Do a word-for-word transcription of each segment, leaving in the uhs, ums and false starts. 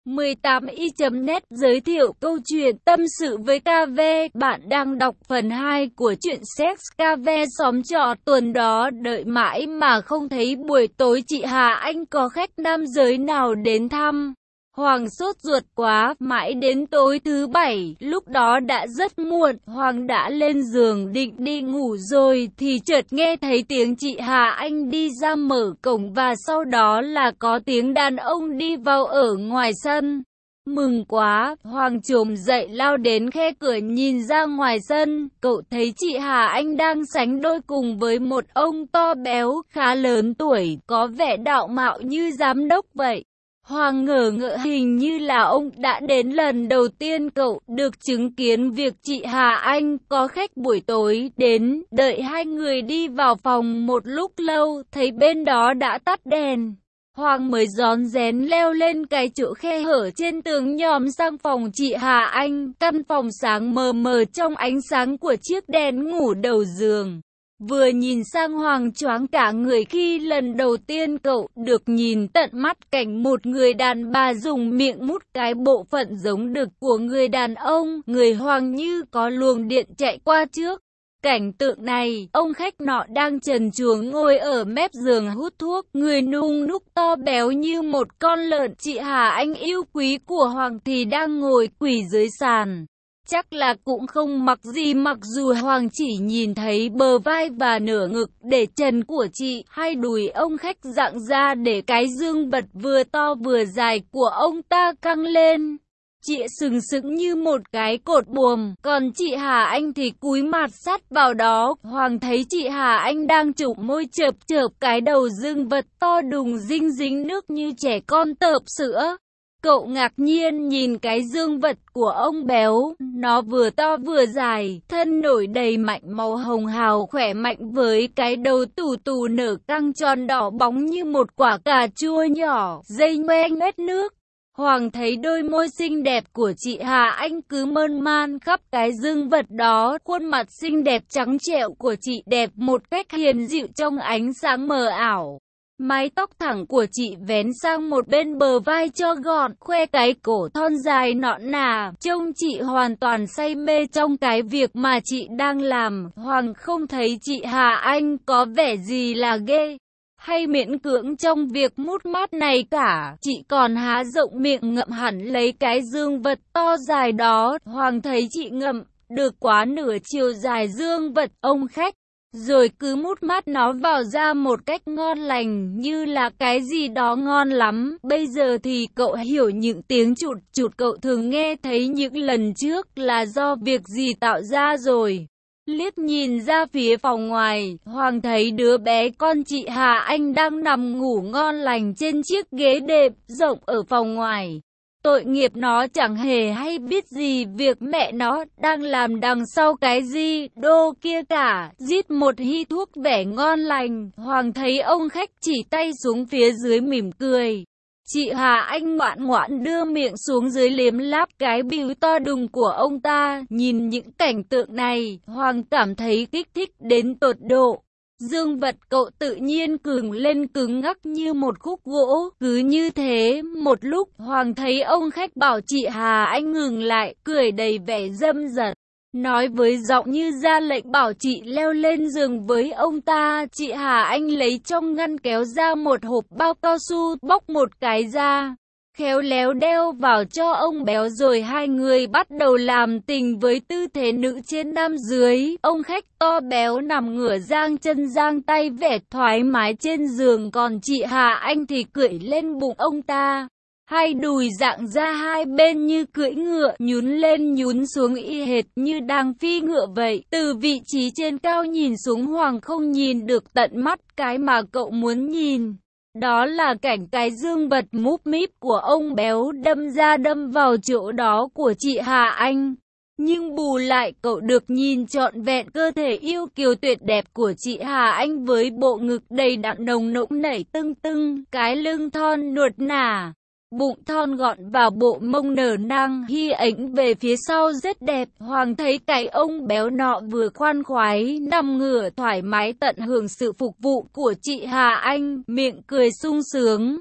mười tám y chấm net giới thiệu câu chuyện tâm sự với ca vê. Bạn đang đọc phần hai của truyện Sex ca vê xóm trọ. Tuần đó đợi mãi mà không thấy buổi tối chị Hà Anh có khách nam giới nào đến thăm. Hoàng sốt ruột quá, mãi đến tối thứ bảy, lúc đó đã rất muộn, Hoàng đã lên giường định đi ngủ rồi thì chợt nghe thấy tiếng chị Hà Anh đi ra mở cổng và sau đó là có tiếng đàn ông đi vào ở ngoài sân. Mừng quá, Hoàng chồm dậy lao đến khe cửa nhìn ra ngoài sân, cậu thấy chị Hà Anh đang sánh đôi cùng với một ông to béo, khá lớn tuổi, có vẻ đạo mạo như giám đốc vậy. Hoàng ngờ ngợ hình như là ông đã đến lần đầu tiên cậu được chứng kiến việc chị Hà Anh có khách buổi tối đến, đợi hai người đi vào phòng một lúc lâu, thấy bên đó đã tắt đèn. Hoàng mới rón rén leo lên cái chỗ khe hở trên tường nhòm sang phòng chị Hà Anh, căn phòng sáng mờ mờ trong ánh sáng của chiếc đèn ngủ đầu giường. Vừa nhìn sang Hoàng choáng cả người khi lần đầu tiên cậu được nhìn tận mắt cảnh một người đàn bà dùng miệng mút cái bộ phận giống đực của người đàn ông. Người Hoàng như có luồng điện chạy qua trước. Cảnh tượng này, ông khách nọ đang trần truồng ngồi ở mép giường hút thuốc, người nung núc to béo như một con lợn. Chị Hà Anh yêu quý của Hoàng thì đang ngồi quỳ dưới sàn. Chắc là cũng không mặc gì mặc dù Hoàng chỉ nhìn thấy bờ vai và nửa ngực để trần của chị, hai đùi ông khách dạng ra để cái dương vật vừa to vừa dài của ông ta căng lên. Chị sừng sững như một cái cột buồm, còn chị Hà Anh thì cúi mặt sát vào đó. Hoàng thấy chị Hà Anh đang chụp môi chợp chợp cái đầu dương vật to đùng dinh dính nước như trẻ con tợp sữa. Cậu ngạc nhiên nhìn cái dương vật của ông béo, nó vừa to vừa dài, thân nổi đầy mạnh màu hồng hào khỏe mạnh với cái đầu tù tù nở căng tròn đỏ bóng như một quả cà chua nhỏ, dây ngoe ngoét nước. Hoàng thấy đôi môi xinh đẹp của chị Hà Anh cứ mơn man khắp cái dương vật đó, khuôn mặt xinh đẹp trắng trẻo của chị đẹp một cách hiền dịu trong ánh sáng mờ ảo. Mái tóc thẳng của chị vén sang một bên bờ vai cho gọn, khoe cái cổ thon dài nõn nà. Trông chị hoàn toàn say mê trong cái việc mà chị đang làm. Hoàng không thấy chị Hà Anh có vẻ gì là ghê hay miễn cưỡng trong việc mút mát này cả. Chị còn há rộng miệng ngậm hẳn lấy cái dương vật to dài đó. Hoàng thấy chị ngậm được quá nửa chiều dài dương vật ông khách, rồi cứ mút mát nó vào ra một cách ngon lành, như là cái gì đó ngon lắm. Bây giờ thì cậu hiểu những tiếng chụt chụt cậu thường nghe thấy những lần trước là do việc gì tạo ra rồi. Liếc nhìn ra phía phòng ngoài, Hoàng thấy đứa bé con chị Hà Anh đang nằm ngủ ngon lành trên chiếc ghế đệm rộng ở phòng ngoài. Tội nghiệp nó chẳng hề hay biết gì việc mẹ nó đang làm đằng sau cái gì đô kia cả. Rít một hít thuốc vẻ ngon lành, Hoàng thấy ông khách chỉ tay xuống phía dưới mỉm cười. Chị Hà Anh ngoạn ngoãn đưa miệng xuống dưới liếm láp cái bíu to đùng của ông ta. Nhìn những cảnh tượng này, Hoàng cảm thấy kích thích đến tột độ. Dương vật cậu tự nhiên cứng lên cứng ngắc như một khúc gỗ. Cứ như thế, một lúc, Hoàng thấy ông khách bảo chị Hà Anh ngừng lại, cười đầy vẻ dâm dật. Nói với giọng như ra lệnh bảo chị leo lên giường với ông ta. Chị Hà Anh lấy trong ngăn kéo ra một hộp bao cao su, bóc một cái ra, khéo léo đeo vào cho ông béo, rồi hai người bắt đầu làm tình với tư thế nữ trên nam dưới. Ông khách to béo nằm ngửa giang chân giang tay vẻ thoải mái trên giường, còn chị Hà Anh thì cưỡi lên bụng ông ta. Hai đùi dạng ra hai bên như cưỡi ngựa, nhún lên nhún xuống y hệt như đang phi ngựa vậy. Từ vị trí trên cao nhìn xuống, Hoàng không nhìn được tận mắt cái mà cậu muốn nhìn. Đó là cảnh cái dương vật múp míp của ông béo đâm ra đâm vào chỗ đó của chị Hà Anh. Nhưng bù lại cậu được nhìn trọn vẹn cơ thể yêu kiều tuyệt đẹp của chị Hà Anh với bộ ngực đầy đặn nồng nỗng nảy tưng tưng, cái lưng thon nuột nà, bụng thon gọn và bộ mông nở nang hi ảnh về phía sau rất đẹp. Hoàng thấy cái ông béo nọ vừa khoan khoái nằm ngửa thoải mái tận hưởng sự phục vụ của chị Hà Anh, miệng cười sung sướng.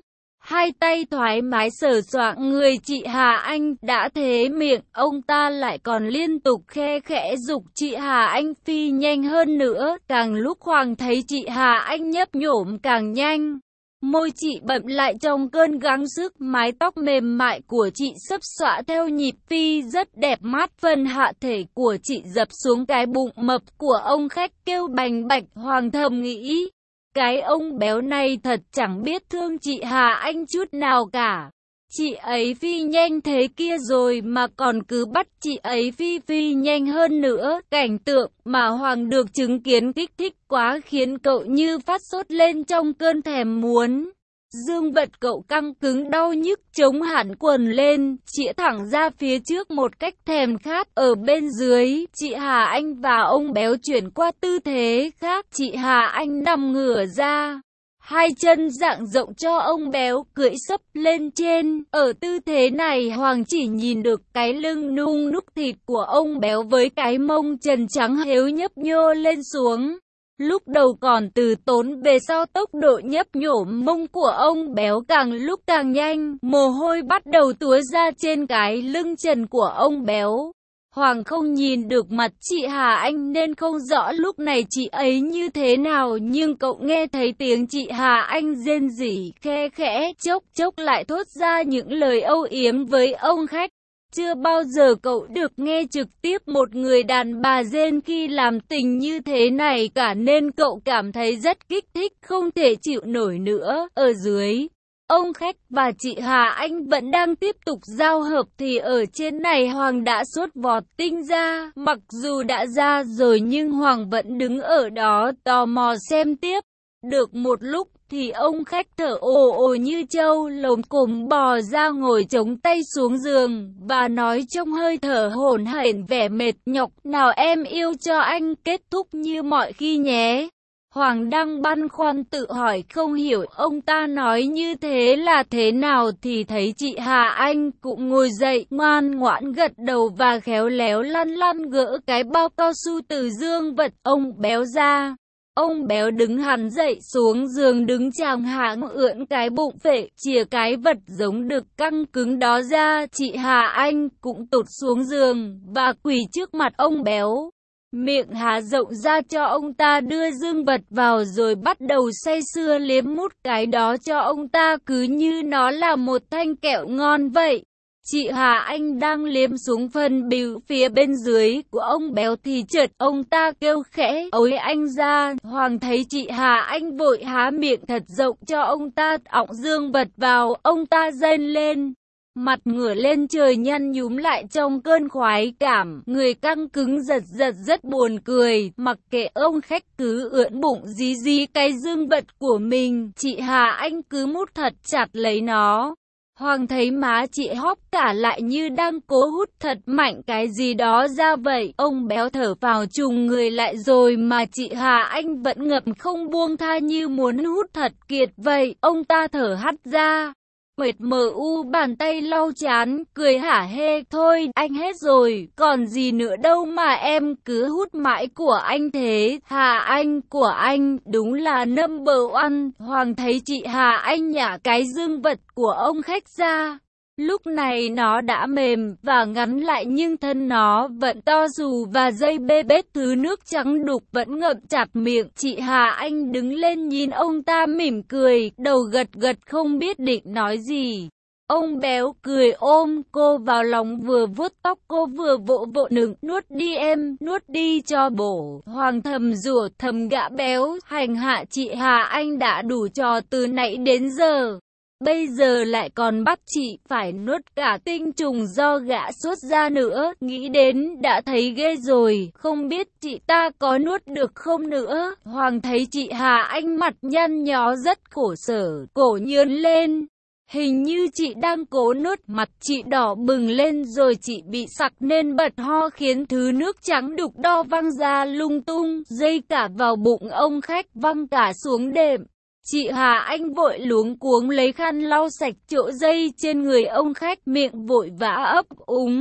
hai tay thoải mái sờ soạng người chị Hà Anh. Đã thế miệng ông ta lại còn liên tục khe khẽ giục chị Hà Anh phi nhanh hơn nữa. Càng lúc Hoàng thấy chị Hà Anh nhấp nhổm càng nhanh. Môi chị bậm lại trong cơn gắng sức, mái tóc mềm mại của chị xấp xõa theo nhịp phi rất đẹp mắt. Phần hạ thể của chị dập xuống cái bụng mập của ông khách kêu bành bạch. Hoàng thầm nghĩ, cái ông béo này thật chẳng biết thương chị Hà Anh chút nào cả. Chị ấy phi nhanh thế kia rồi mà còn cứ bắt chị ấy phi phi nhanh hơn nữa. Cảnh tượng mà Hoàng được chứng kiến kích thích quá khiến cậu như phát sốt lên trong cơn thèm muốn. Dương vật cậu căng cứng đau nhức chống hẳn quần lên, chĩa thẳng ra phía trước một cách thèm khát. Ở bên dưới, chị Hà Anh và ông béo chuyển qua tư thế khác. Chị Hà Anh nằm ngửa ra, hai chân dang rộng cho ông béo cưỡi sấp lên trên. Ở tư thế này Hoàng chỉ nhìn được cái lưng nung núc thịt của ông béo với cái mông trần trắng héo nhấp nhô lên xuống. Lúc đầu còn từ tốn, về sau tốc độ nhấp nhổm mông của ông béo càng lúc càng nhanh, mồ hôi bắt đầu túa ra trên cái lưng trần của ông béo. Hoàng không nhìn được mặt chị Hà Anh nên không rõ lúc này chị ấy như thế nào, nhưng cậu nghe thấy tiếng chị Hà Anh rên rỉ khe khẽ, chốc chốc lại thốt ra những lời âu yếm với ông khách. Chưa bao giờ cậu được nghe trực tiếp một người đàn bà rên khi làm tình như thế này cả, nên cậu cảm thấy rất kích thích, không thể chịu nổi nữa. Ở dưới, ông khách và chị Hà Anh vẫn đang tiếp tục giao hợp thì ở trên này Hoàng đã sốt vọt tinh ra. Mặc dù đã ra rồi nhưng Hoàng vẫn đứng ở đó tò mò xem tiếp. Được một lúc thì ông khách thở ồ ồ như trâu, lồm cồm bò ra ngồi chống tay xuống giường và nói trong hơi thở hổn hển vẻ mệt nhọc, nào em yêu cho anh kết thúc như mọi khi nhé. Hoàng đang băn khoăn tự hỏi không hiểu ông ta nói như thế là thế nào thì thấy chị Hà Anh cũng ngồi dậy, ngoan ngoãn gật đầu và khéo léo lăn lăn gỡ cái bao cao su từ dương vật ông béo ra. Ông béo đứng hẳn dậy xuống giường, đứng chàng hạng ưỡn cái bụng phệ, chìa cái vật giống đực căng cứng đó ra. Chị Hà Anh cũng tụt xuống giường và quỳ trước mặt ông béo, miệng há rộng ra cho ông ta đưa dương vật vào rồi bắt đầu say sưa liếm mút cái đó cho ông ta cứ như nó là một thanh kẹo ngon vậy. Chị Hà Anh đang liếm xuống phần bìu phía bên dưới của ông béo thì chợt ông ta kêu khẽ, ôi anh ra. Hoàng thấy chị Hà Anh vội há miệng thật rộng cho ông ta ọng dương vật vào, ông ta rên lên, mặt ngửa lên trời nhăn nhúm lại trong cơn khoái cảm, người căng cứng giật giật rất buồn cười. Mặc kệ ông khách cứ ưỡn bụng dí dí cái dương vật của mình, chị Hà Anh cứ mút thật chặt lấy nó. Hoàng thấy má chị hóp cả lại như đang cố hút thật mạnh cái gì đó ra vậy. Ông béo thở vào trùng người lại rồi mà chị Hà Anh vẫn ngậm không buông tha như muốn hút thật kiệt vậy. Ông ta thở hắt ra, mệt mờ u bàn tay lau chán, cười hả hê, thôi anh hết rồi, còn gì nữa đâu mà em cứ hút mãi của anh thế. Hà Anh của anh đúng là number one. Hoàng thấy chị Hà Anh nhả cái dương vật của ông khách ra. Lúc này nó đã mềm và ngắn lại nhưng thân nó vẫn to dù và dây bê bết thứ nước trắng đục vẫn ngậm chặt miệng. Chị Hà Anh đứng lên nhìn ông ta mỉm cười, đầu gật gật không biết định nói gì. Ông béo cười ôm cô vào lòng, vừa vuốt tóc cô vừa vỗ vỗ nựng, nuốt đi em, nuốt đi cho bổ. Hoàng thầm rủa thầm gã béo, hành hạ chị Hà Anh đã đủ trò từ nãy đến giờ. Bây giờ lại còn bắt chị phải nuốt cả tinh trùng do gã sốt ra nữa, nghĩ đến đã thấy ghê rồi, không biết chị ta có nuốt được không nữa. Hoàng thấy chị Hà Anh mặt nhăn nhó rất khổ sở, cổ nhướng lên, hình như chị đang cố nuốt, mặt chị đỏ bừng lên rồi chị bị sặc nên bật ho khiến thứ nước trắng đục đo văng ra lung tung, dây cả vào bụng ông khách văng cả xuống đệm. Chị Hà Anh vội luống cuống lấy khăn lau sạch chỗ dây trên người ông khách, miệng vội vã ấp úng.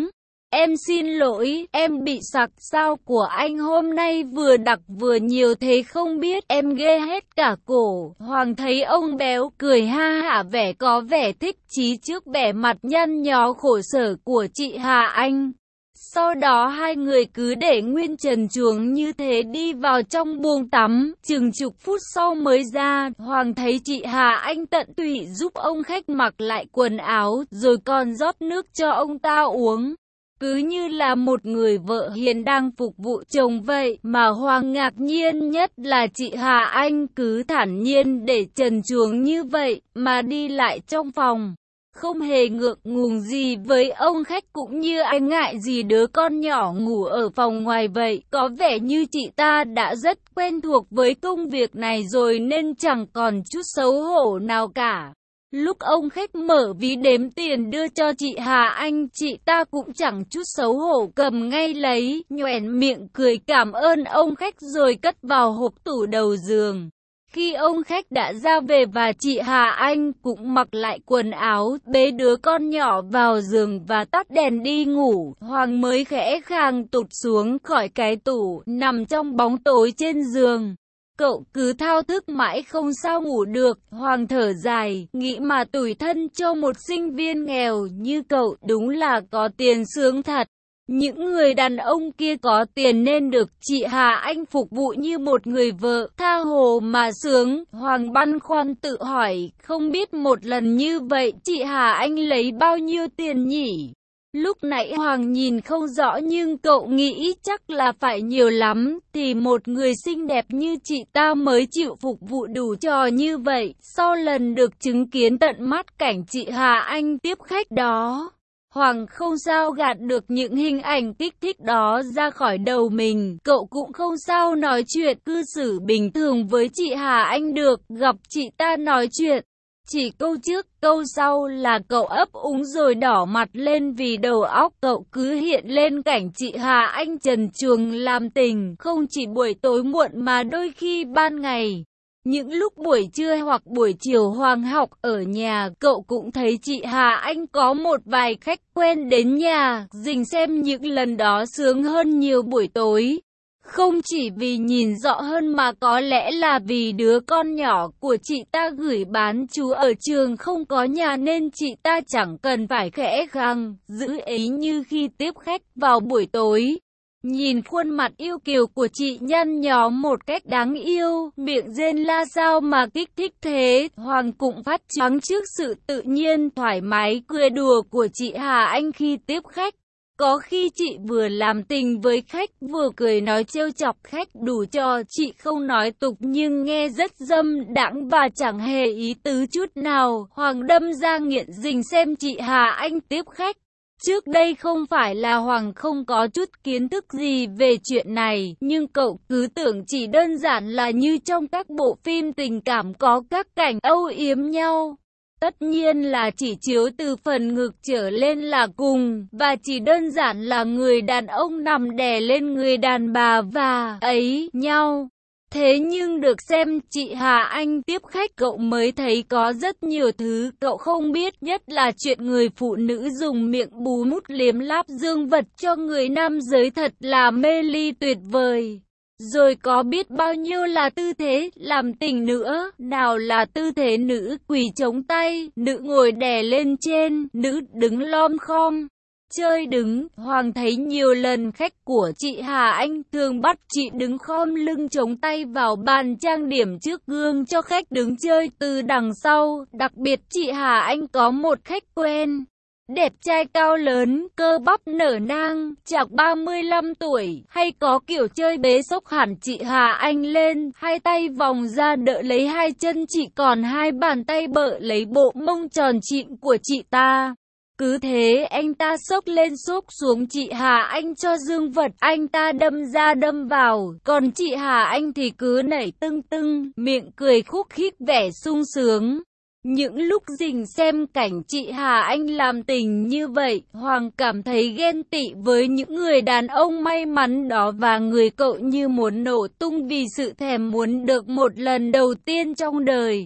Em xin lỗi, em bị sặc, sao của anh hôm nay vừa đặc vừa nhiều thế không biết, em ghê hết cả cổ. Hoàng thấy ông béo cười ha hả vẻ có vẻ thích chí trước vẻ mặt nhăn nhó khổ sở của chị Hà Anh. Sau đó hai người cứ để nguyên trần truồng như thế đi vào trong buồng tắm, chừng chục phút sau mới ra. Hoàng thấy chị Hà Anh tận tụy giúp ông khách mặc lại quần áo, rồi còn rót nước cho ông ta uống. Cứ như là một người vợ hiền đang phục vụ chồng vậy, mà Hoàng ngạc nhiên nhất là chị Hà Anh cứ thản nhiên để trần truồng như vậy, mà đi lại trong phòng. Không hề ngượng ngùng gì với ông khách, cũng như ai ngại gì đứa con nhỏ ngủ ở phòng ngoài vậy. Có vẻ như chị ta đã rất quen thuộc với công việc này rồi nên chẳng còn chút xấu hổ nào cả. Lúc ông khách mở ví đếm tiền đưa cho chị Hà Anh, chị ta cũng chẳng chút xấu hổ cầm ngay lấy, nhoẻn miệng cười cảm ơn ông khách rồi cất vào hộp tủ đầu giường. Khi ông khách đã ra về và chị Hà Anh cũng mặc lại quần áo, bế đứa con nhỏ vào giường và tắt đèn đi ngủ, Hoàng mới khẽ khàng tụt xuống khỏi cái tủ, nằm trong bóng tối trên giường. Cậu cứ thao thức mãi không sao ngủ được. Hoàng thở dài, nghĩ mà tủi thân cho một sinh viên nghèo như cậu, đúng là có tiền sướng thật. Những người đàn ông kia có tiền nên được chị Hà Anh phục vụ như một người vợ, tha hồ mà sướng. Hoàng băn khoăn tự hỏi, không biết một lần như vậy chị Hà Anh lấy bao nhiêu tiền nhỉ? Lúc nãy Hoàng nhìn không rõ nhưng cậu nghĩ chắc là phải nhiều lắm, thì một người xinh đẹp như chị ta mới chịu phục vụ đủ trò như vậy. Sau lần được chứng kiến tận mắt cảnh chị Hà Anh tiếp khách đó, Hoàng không sao gạt được những hình ảnh kích thích đó ra khỏi đầu mình. Cậu cũng không sao nói chuyện cư xử bình thường với chị Hà Anh được. Gặp chị ta nói chuyện chỉ câu trước câu sau là cậu ấp úng rồi đỏ mặt lên, vì đầu óc cậu cứ hiện lên cảnh chị Hà Anh trần truồng làm tình, không chỉ buổi tối muộn mà đôi khi ban ngày. Những lúc buổi trưa hoặc buổi chiều Hoàng học ở nhà, cậu cũng thấy chị Hà Anh có một vài khách quen đến nhà, dình xem những lần đó sướng hơn nhiều buổi tối. Không chỉ vì nhìn rõ hơn mà có lẽ là vì đứa con nhỏ của chị ta gửi bán chú ở trường không có nhà nên chị ta chẳng cần phải khẽ khàng giữ ý như khi tiếp khách vào buổi tối. Nhìn khuôn mặt yêu kiều của chị nhăn nhó một cách đáng yêu, miệng rên la sao mà kích thích thế, Hoàng cũng phát choáng trước sự tự nhiên thoải mái cười đùa của chị Hà Anh khi tiếp khách. Có khi chị vừa làm tình với khách vừa cười nói trêu chọc khách, đủ cho chị không nói tục nhưng nghe rất dâm đãng và chẳng hề ý tứ chút nào. Hoàng đâm ra nghiện dình xem chị Hà Anh tiếp khách. Trước đây không phải là Hoàng không có chút kiến thức gì về chuyện này, nhưng cậu cứ tưởng chỉ đơn giản là như trong các bộ phim tình cảm có các cảnh âu yếm nhau. Tất nhiên là chỉ chiếu từ phần ngực trở lên là cùng, và chỉ đơn giản là người đàn ông nằm đè lên người đàn bà và ấy nhau. Thế nhưng được xem chị Hà Anh tiếp khách cậu mới thấy có rất nhiều thứ cậu không biết, nhất là chuyện người phụ nữ dùng miệng bú mút liếm láp dương vật cho người nam giới thật là mê ly tuyệt vời. Rồi có biết bao nhiêu là tư thế làm tình nữa, nào là tư thế nữ quỳ chống tay, nữ ngồi đè lên trên, nữ đứng lom khom. Chơi đứng, Hoàng thấy nhiều lần khách của chị Hà Anh thường bắt chị đứng khom lưng chống tay vào bàn trang điểm trước gương cho khách đứng chơi từ đằng sau. Đặc biệt chị Hà Anh có một khách quen, đẹp trai cao lớn, cơ bắp nở nang, chạc ba mươi lăm tuổi, hay có kiểu chơi bế xốc hẳn chị Hà Anh lên, hai tay vòng ra đỡ lấy hai chân chị còn hai bàn tay bợ lấy bộ mông tròn trịn của chị ta. Cứ thế anh ta xốc lên xốc xuống chị Hà Anh cho dương vật anh ta đâm ra đâm vào, còn chị Hà Anh thì cứ nảy tưng tưng, miệng cười khúc khích vẻ sung sướng. Những lúc dình xem cảnh chị Hà Anh làm tình như vậy, Hoàng cảm thấy ghen tị với những người đàn ông may mắn đó và người cậu như muốn nổ tung vì sự thèm muốn được một lần đầu tiên trong đời.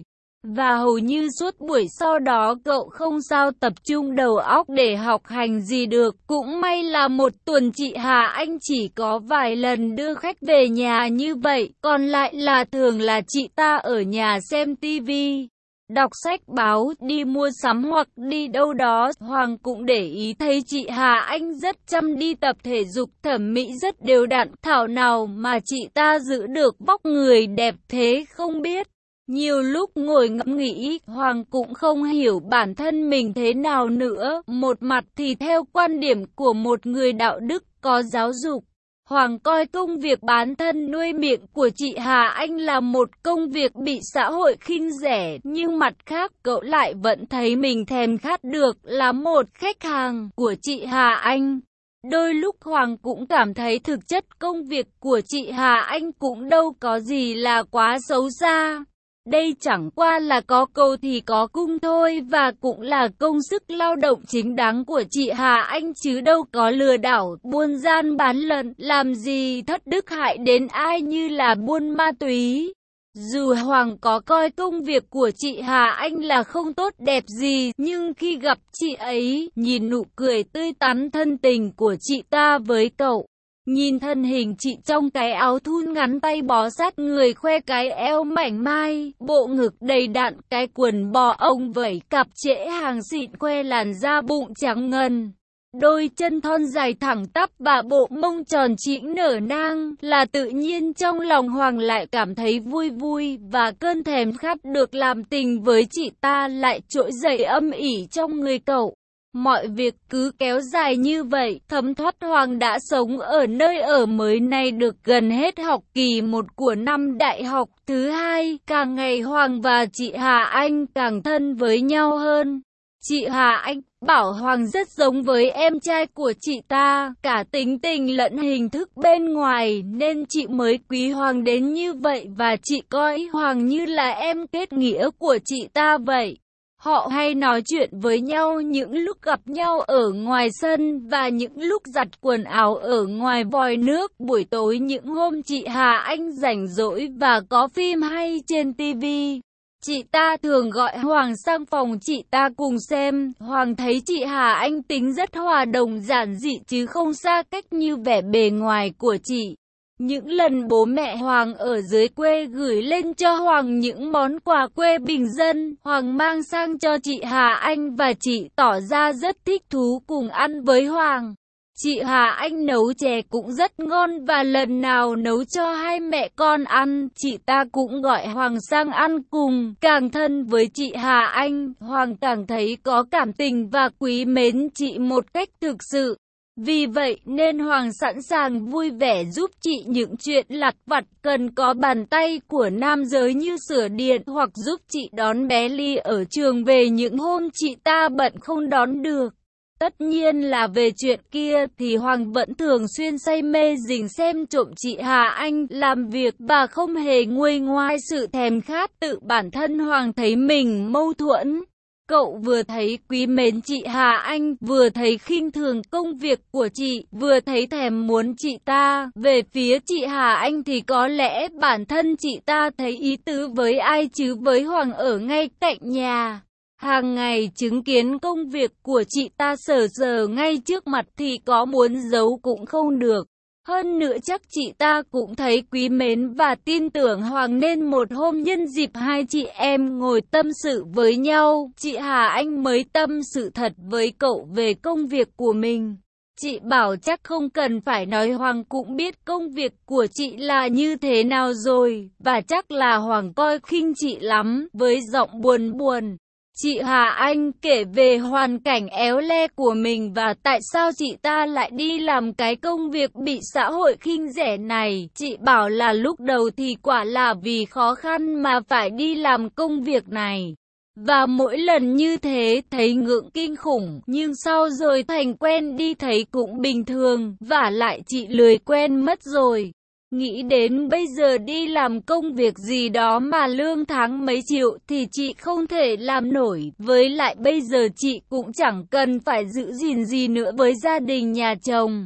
Và hầu như suốt buổi sau đó cậu không sao tập trung đầu óc để học hành gì được. Cũng may là một tuần chị Hà Anh chỉ có vài lần đưa khách về nhà như vậy, còn lại là thường là chị ta ở nhà xem tivi, đọc sách báo, đi mua sắm hoặc đi đâu đó. Hoàng cũng để ý thấy chị Hà Anh rất chăm đi tập thể dục, thẩm mỹ rất đều đặn, thảo nào mà chị ta giữ được vóc người đẹp thế không biết. Nhiều lúc ngồi ngẫm nghĩ, Hoàng cũng không hiểu bản thân mình thế nào nữa. Một mặt thì theo quan điểm của một người đạo đức, có giáo dục, Hoàng coi công việc bán thân nuôi miệng của chị Hà Anh là một công việc bị xã hội khinh rẻ. Nhưng mặt khác cậu lại vẫn thấy mình thèm khát được là một khách hàng của chị Hà Anh. Đôi lúc Hoàng cũng cảm thấy thực chất công việc của chị Hà Anh cũng đâu có gì là quá xấu xa. Đây chẳng qua là có cầu thì có cung thôi, và cũng là công sức lao động chính đáng của chị Hà Anh chứ đâu có lừa đảo, buôn gian bán lận, làm gì thất đức hại đến ai như là buôn ma túy. Dù Hoàng có coi công việc của chị Hà Anh là không tốt đẹp gì, nhưng khi gặp chị ấy, nhìn nụ cười tươi tắn thân tình của chị ta với cậu, nhìn thân hình chị trong cái áo thun ngắn tay bó sát người, khoe cái eo mảnh mai, bộ ngực đầy đặn, cái quần bò ông vẩy cặp trễ hàng xịn khoe làn da bụng trắng ngần, đôi chân thon dài thẳng tắp và bộ mông tròn trĩnh nở nang, là tự nhiên trong lòng Hoàng lại cảm thấy vui vui, và cơn thèm khát được làm tình với chị ta lại trỗi dậy âm ỉ trong người cậu. Mọi việc cứ kéo dài như vậy, thấm thoát Hoàng đã sống ở nơi ở mới này được gần hết học kỳ một của năm đại học thứ hai. Càng ngày Hoàng và chị Hà Anh càng thân với nhau hơn. Chị Hà Anh bảo Hoàng rất giống với em trai của chị ta, cả tính tình lẫn hình thức bên ngoài, nên chị mới quý Hoàng đến như vậy, và chị coi Hoàng như là em kết nghĩa của chị ta vậy. Họ hay nói chuyện với nhau những lúc gặp nhau ở ngoài sân, và những lúc giặt quần áo ở ngoài vòi nước. Buổi tối những hôm chị Hà Anh rảnh rỗi và có phim hay trên tivi, chị ta thường gọi Hoàng sang phòng chị ta cùng xem. Hoàng thấy chị Hà Anh tính rất hòa đồng giản dị chứ không xa cách như vẻ bề ngoài của chị. Những lần bố mẹ Hoàng ở dưới quê gửi lên cho Hoàng những món quà quê bình dân, Hoàng mang sang cho chị Hà Anh và chị tỏ ra rất thích thú cùng ăn với Hoàng. Chị Hà Anh nấu chè cũng rất ngon, và lần nào nấu cho hai mẹ con ăn, chị ta cũng gọi Hoàng sang ăn cùng. Càng thân với chị Hà Anh, Hoàng càng thấy có cảm tình và quý mến chị một cách thực sự. Vì vậy nên Hoàng sẵn sàng vui vẻ giúp chị những chuyện lặt vặt cần có bàn tay của nam giới như sửa điện, hoặc giúp chị đón bé Ly ở trường về những hôm chị ta bận không đón được. Tất nhiên là về chuyện kia thì Hoàng vẫn thường xuyên say mê rình xem trộm chị Hà Anh làm việc, và không hề nguôi ngoai sự thèm khát. Tự bản thân Hoàng thấy mình mâu thuẫn. Cậu vừa thấy quý mến chị Hà Anh, vừa thấy khinh thường công việc của chị, vừa thấy thèm muốn chị ta. Về phía chị Hà Anh thì có lẽ bản thân chị ta thấy ý tứ với ai chứ với Hoàng ở ngay cạnh nhà, hàng ngày chứng kiến công việc của chị ta sờ sờ ngay trước mặt thì có muốn giấu cũng không được. Hơn nữa chắc chị ta cũng thấy quý mến và tin tưởng Hoàng, nên một hôm nhân dịp hai chị em ngồi tâm sự với nhau, chị Hà Anh mới tâm sự thật với cậu về công việc của mình. Chị bảo chắc không cần phải nói, Hoàng cũng biết công việc của chị là như thế nào rồi, và chắc là Hoàng coi khinh chị lắm. Với giọng buồn buồn, chị Hà Anh kể về hoàn cảnh éo le của mình và tại sao chị ta lại đi làm cái công việc bị xã hội khinh rẻ này. Chị bảo là lúc đầu thì quả là vì khó khăn mà phải đi làm công việc này, và mỗi lần như thế thấy ngượng kinh khủng, nhưng sau rồi thành quen đi thấy cũng bình thường, vả lại chị lười quen mất rồi. Nghĩ đến bây giờ đi làm công việc gì đó mà lương tháng mấy triệu thì chị không thể làm nổi, với lại bây giờ chị cũng chẳng cần phải giữ gìn gì nữa với gia đình nhà chồng.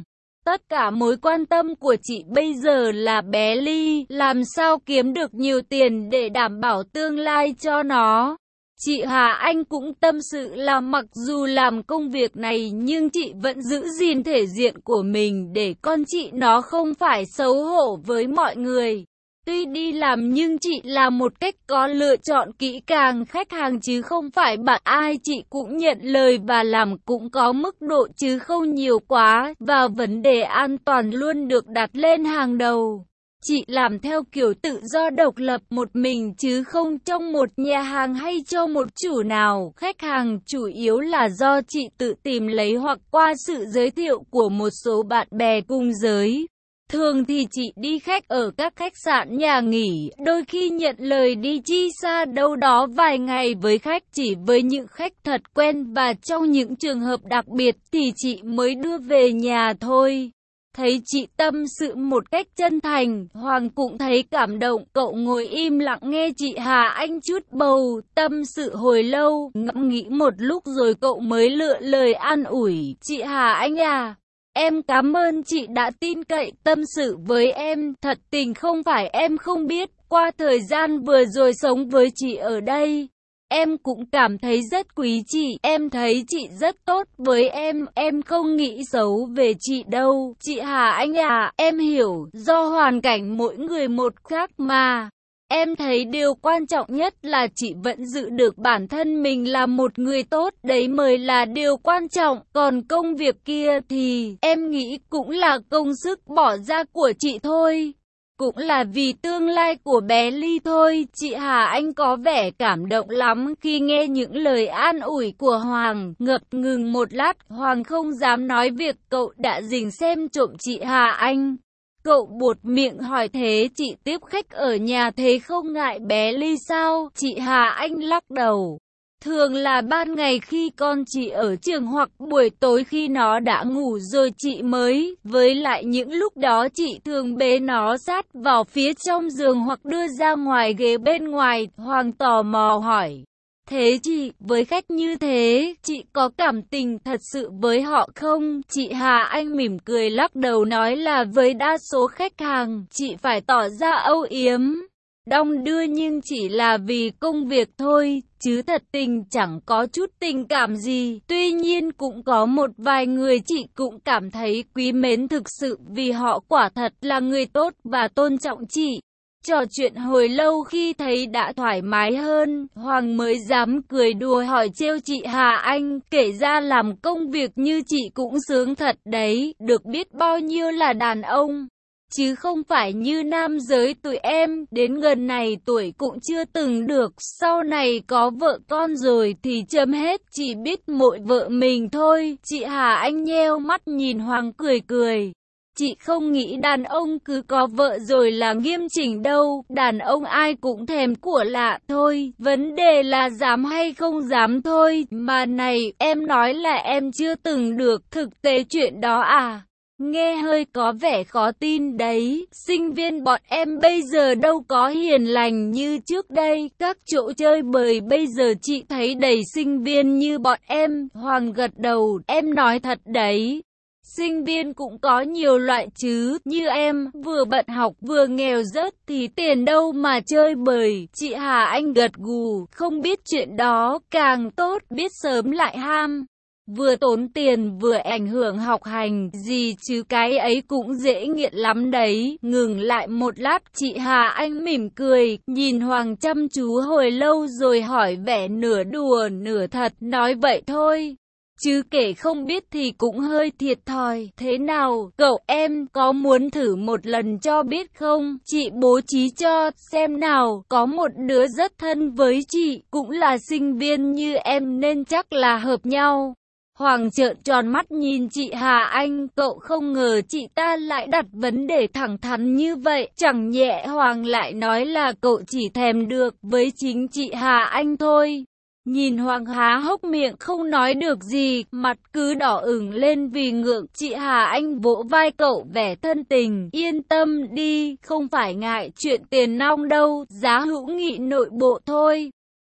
tất cả mối quan tâm của chị bây giờ là bé Ly, làm sao kiếm được nhiều tiền để đảm bảo tương lai cho nó. Chị Hà Anh cũng tâm sự là mặc dù làm công việc này nhưng chị vẫn giữ gìn thể diện của mình để con chị nó không phải xấu hổ với mọi người. Tuy đi làm nhưng chị làm một cách có lựa chọn kỹ càng khách hàng chứ không phải bạn ai chị cũng nhận lời và làm cũng có mức độ chứ không nhiều quá, và vấn đề an toàn luôn được đặt lên hàng đầu. Chị làm theo kiểu tự do độc lập một mình chứ không trong một nhà hàng hay cho một chủ nào. Khách hàng chủ yếu là do chị tự tìm lấy hoặc qua sự giới thiệu của một số bạn bè cùng giới. Thường thì chị đi khách ở các khách sạn nhà nghỉ, đôi khi nhận lời đi chi xa đâu đó vài ngày với khách, chỉ với những khách thật quen và trong những trường hợp đặc biệt thì chị mới đưa về nhà thôi. Thấy chị tâm sự một cách chân thành, Hoàng cũng thấy cảm động, cậu ngồi im lặng nghe chị Hà Anh chút bầu, tâm sự hồi lâu, ngẫm nghĩ một lúc rồi cậu mới lựa lời an ủi, chị Hà Anh à. Em cảm ơn chị đã tin cậy tâm sự với em, thật tình không phải em không biết, qua thời gian vừa rồi sống với chị ở đây, em cũng cảm thấy rất quý chị, em thấy chị rất tốt với em, em không nghĩ xấu về chị đâu. Chị Hà Anh à, em hiểu, do hoàn cảnh mỗi người một khác mà. Em thấy điều quan trọng nhất là chị vẫn giữ được bản thân mình là một người tốt, đấy mới là điều quan trọng, còn công việc kia thì em nghĩ cũng là công sức bỏ ra của chị thôi. Cũng là vì tương lai của bé Ly thôi. Chị Hà Anh có vẻ cảm động lắm khi nghe những lời an ủi của Hoàng. Ngập ngừng một lát, Hoàng không dám nói việc cậu đã rình xem trộm chị Hà Anh. Cậu buột miệng hỏi thế chị tiếp khách ở nhà thế không ngại bé Ly sao? Chị Hà Anh lắc đầu. Thường là ban ngày khi con chị ở trường hoặc buổi tối khi nó đã ngủ rồi chị mới, với lại những lúc đó chị thường bế nó sát vào phía trong giường hoặc đưa ra ngoài ghế bên ngoài. Hoàng tò mò hỏi. Thế chị, với khách như thế, chị có cảm tình thật sự với họ không? Chị Hà Anh mỉm cười lắc đầu nói là với đa số khách hàng, chị phải tỏ ra âu yếm, đong đưa nhưng chỉ là vì công việc thôi, chứ thật tình chẳng có chút tình cảm gì. Tuy nhiên cũng có một vài người chị cũng cảm thấy quý mến thực sự vì họ quả thật là người tốt và tôn trọng chị. Trò chuyện hồi lâu khi thấy đã thoải mái hơn, Hoàng mới dám cười đùa hỏi trêu chị Hà Anh, kể ra làm công việc như chị cũng sướng thật đấy, được biết bao nhiêu là đàn ông. Chứ không phải như nam giới tụi em, đến gần này tuổi cũng chưa từng được, sau này có vợ con rồi thì chấm hết, chỉ biết mỗi vợ mình thôi. Chị Hà Anh nheo mắt nhìn Hoàng cười cười. Chị không nghĩ đàn ông cứ có vợ rồi là nghiêm chỉnh đâu, đàn ông ai cũng thèm của lạ thôi, vấn đề là dám hay không dám thôi, mà này, em nói là em chưa từng được, thực tế chuyện đó à? Nghe hơi có vẻ khó tin đấy, sinh viên bọn em bây giờ đâu có hiền lành như trước đây, các chỗ chơi bời bây giờ chị thấy đầy sinh viên như bọn em. Hoàng gật đầu, em nói thật đấy. Sinh viên cũng có nhiều loại chứ, như em, vừa bận học vừa nghèo rớt thì tiền đâu mà chơi bời. Chị Hà Anh gật gù, không biết chuyện đó, càng tốt, biết sớm lại ham. Vừa tốn tiền vừa ảnh hưởng học hành, gì chứ cái ấy cũng dễ nghiện lắm đấy. Ngừng lại một lát, chị Hà Anh mỉm cười, nhìn Hoàng chăm chú hồi lâu rồi hỏi vẻ nửa đùa nửa thật, nói vậy thôi. Chứ kể không biết thì cũng hơi thiệt thòi. Thế nào, cậu em có muốn thử một lần cho biết không? Chị bố trí cho, xem nào, có một đứa rất thân với chị, cũng là sinh viên như em nên chắc là hợp nhau. Hoàng trợn tròn mắt nhìn chị Hà Anh, cậu không ngờ chị ta lại đặt vấn đề thẳng thắn như vậy. Chẳng nhẹ Hoàng lại nói là cậu chỉ thèm được với chính chị Hà Anh thôi. Nhìn Hoàng há hốc miệng không nói được gì, mặt cứ đỏ ửng lên vì ngượng. Chị Hà Anh vỗ vai cậu vẻ thân tình, yên tâm đi, không phải ngại chuyện tiền nong đâu, giá hữu nghị nội bộ thôi.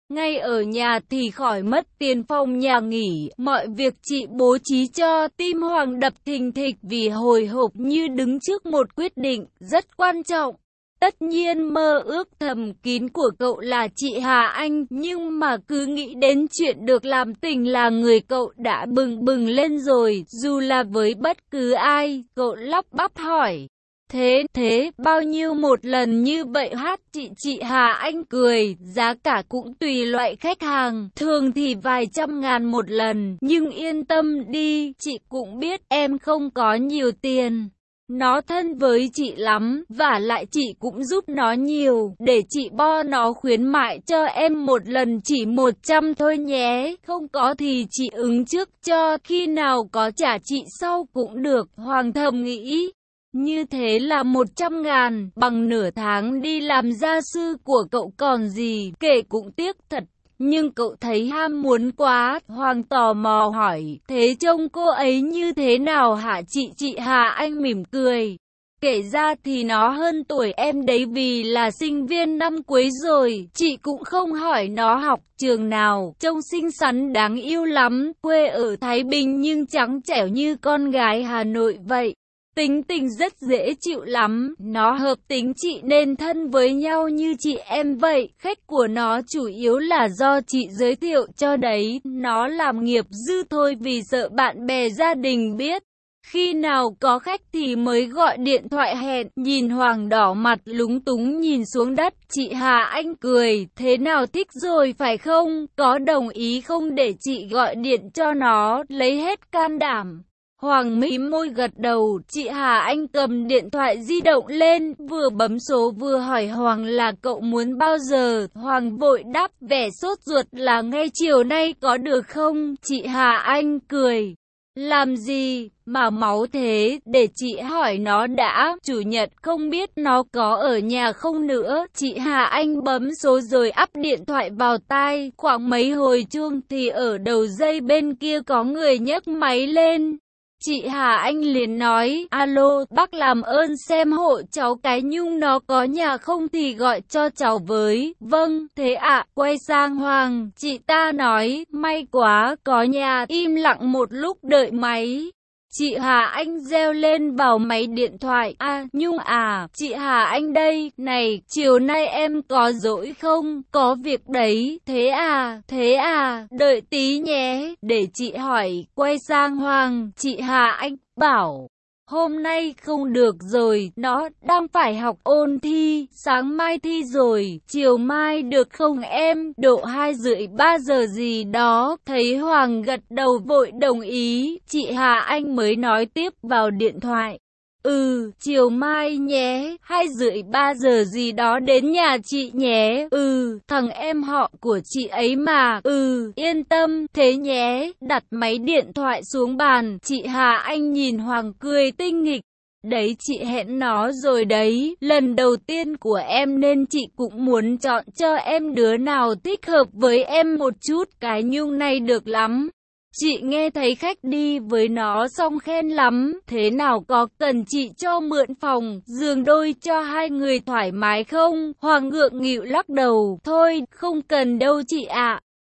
Ngay ở nhà thì khỏi mất tiền phòng nhà nghỉ, mọi việc chị bố trí cho, tim Hoàng đập thình thịch vì hồi hộp như đứng trước một quyết định rất quan trọng. Tất nhiên mơ ước thầm kín của cậu là chị Hà Anh, nhưng mà cứ nghĩ đến chuyện được làm tình là người cậu đã bừng bừng lên rồi, dù là với bất cứ ai, cậu lắp bắp hỏi. Thế, thế, bao nhiêu một lần như vậy hát chị chị Hà Anh cười, giá cả cũng tùy loại khách hàng, thường thì vài trăm ngàn một lần, nhưng yên tâm đi, chị cũng biết em không có nhiều tiền. Nó thân với chị lắm, và lại chị cũng giúp nó nhiều, để chị bo nó khuyến mại cho em một lần chỉ một trăm thôi nhé, không có thì chị ứng trước cho, khi nào có trả chị sau cũng được, Hoàng thầm nghĩ. Như thế là một trăm ngàn, bằng nửa tháng đi làm gia sư của cậu còn gì, kể cũng tiếc thật. Nhưng cậu thấy ham muốn quá, Hoàng tò mò hỏi, thế trông cô ấy như thế nào hả chị? Chị Hà Anh mỉm cười. Kể ra thì nó hơn tuổi em đấy, vì là sinh viên năm cuối rồi, chị cũng không hỏi nó học trường nào, trông xinh xắn đáng yêu lắm, quê ở Thái Bình nhưng trắng trẻo như con gái Hà Nội vậy. Tính tình rất dễ chịu lắm, nó hợp tính chị nên thân với nhau như chị em vậy. Khách của nó chủ yếu là do chị giới thiệu cho đấy, nó làm nghiệp dư thôi vì sợ bạn bè gia đình biết. Khi nào có khách thì mới gọi điện thoại hẹn. Nhìn Hoàng đỏ mặt lúng túng nhìn xuống đất, chị Hà Anh cười, thế nào thích rồi phải không? Có đồng ý không để chị gọi điện cho nó? Lấy hết can đảm. Hoàng mím môi gật đầu, chị Hà Anh cầm điện thoại di động lên, vừa bấm số vừa hỏi Hoàng là cậu muốn bao giờ. Hoàng vội đáp vẻ sốt ruột là ngay chiều nay có được không? Chị Hà Anh cười. Làm gì mà máu thế, để chị hỏi nó đã, chủ nhật không biết nó có ở nhà không nữa. Chị Hà Anh bấm số rồi ắp điện thoại vào tai, khoảng mấy hồi chuông thì ở đầu dây bên kia có người nhấc máy lên. Chị Hà Anh liền nói, alo, bác làm ơn xem hộ cháu cái Nhung nó có nhà không thì gọi cho cháu với. Vâng, thế ạ, à, quay sang Hoàng, chị ta nói, may quá, có nhà, im lặng một lúc đợi máy. Chị Hà Anh reo lên vào máy điện thoại, à, Nhung à, chị Hà Anh đây, này, chiều nay em có rỗi không, có việc đấy, thế à, thế à, đợi tí nhé, để chị hỏi, quay sang Hoàng, chị Hà Anh bảo. Hôm nay không được rồi, nó đang phải học ôn thi, sáng mai thi rồi, chiều mai được không em, độ hai rưỡi ba giờ gì đó. Thấy Hoàng gật đầu vội đồng ý, chị Hà Anh mới nói tiếp vào điện thoại. Ừ, chiều mai nhé, hai rưỡi ba giờ gì đó đến nhà chị nhé. Ừ, thằng em họ của chị ấy mà. Ừ, yên tâm, thế nhé. Đặt máy điện thoại xuống bàn, chị Hà Anh nhìn Hoàng cười tinh nghịch. Đấy chị hẹn nó rồi đấy, lần đầu tiên của em nên chị cũng muốn chọn cho em đứa nào thích hợp với em một chút, cái Nhung này được lắm. Chị nghe thấy khách đi với nó xong khen lắm, thế nào có cần chị cho mượn phòng, giường đôi cho hai người thoải mái không? Hoàng ngượng nghịu lắc đầu, thôi, không cần đâu chị ạ.